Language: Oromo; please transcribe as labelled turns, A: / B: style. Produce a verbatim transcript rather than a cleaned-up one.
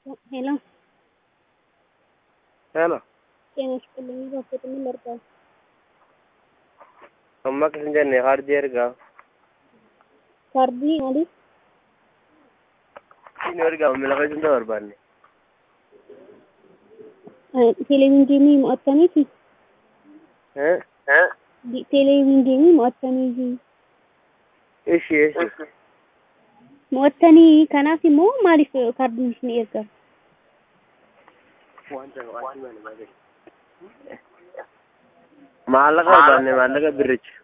A: Hello.
B: Hello.
A: ጤና ይስጥልኝ ባክዎት ምን ልርዳው?
B: Amma kan jenne hardi erga.
A: Fardi maali?
B: Inni erga milaqa jinta barbaanne.
A: Televizyinii mo'attaniiti?
B: Eh? Eh?
A: Televizyinii mo'attaniiti?
B: Ishi ishi.
A: Mo'attanii kanaaf immoo maaliif kaardiin isin erga?
B: Maallaqa barbaanne maallaqa birricha.